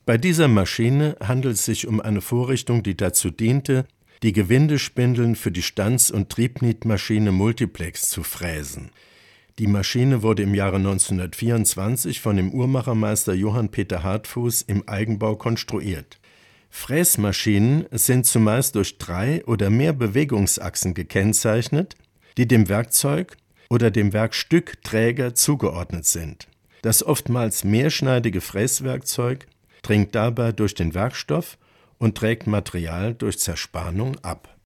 Bei dieser Maschine handelt es sich um eine Vorrichtung, die dazu diente, die Gewindespindeln für die Stanz- und Triebnietmaschine Multiplex zu fräsen. Die Maschine wurde im Jahre 1924 von dem Uhrmachermeister Johann Peter Hartfuß im Eigenbau konstruiert. Fräsmaschinen sind zumeist durch 3 oder mehr Bewegungsachsen gekennzeichnet, die dem Werkzeug oder dem Werkstückträger zugeordnet sind. Das oftmals mehrschneidige Fräswerkzeug dringt dabei durch den Werkstoff und trägt Material durch Zerspannung ab.